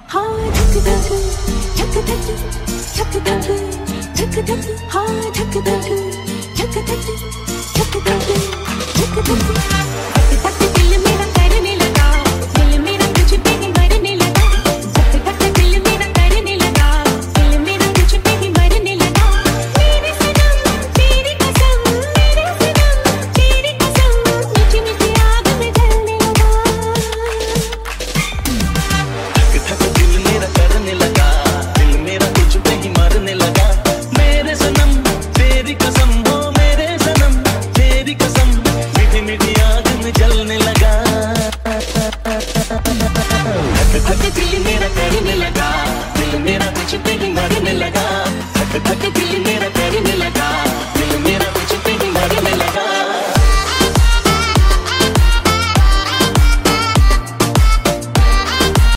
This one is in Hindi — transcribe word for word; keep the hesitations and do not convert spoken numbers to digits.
हाँ धक धक धक धक धक धक धक धक हाँ धक धक धक धक धक धक धक धक धक दिल मेरा करने लगा, दिल मेरा तुझ पे ही मरने लगा। धक धक दिल मेरा करने लगा, दिल मेरा तुझ पे ही मरने लगा। मेरे सनम तेरी कसम, मेरे सनम तेरी कसम, मीठी मीठी आग में जलने लगा। धक धक दिल मेरा करने लगा, दिल मेरा तुझ पे ही मरने लगा। मेरे सनम तेरी कसम, हो मेरे सनम तेरी कसम, मीठी मीठी आग में जलने लगा। धक धक दिल मेरा करने लगा, दिल मेरा तुझ पे ही मरने लगा। धक धक दिल मेरा करने लगा।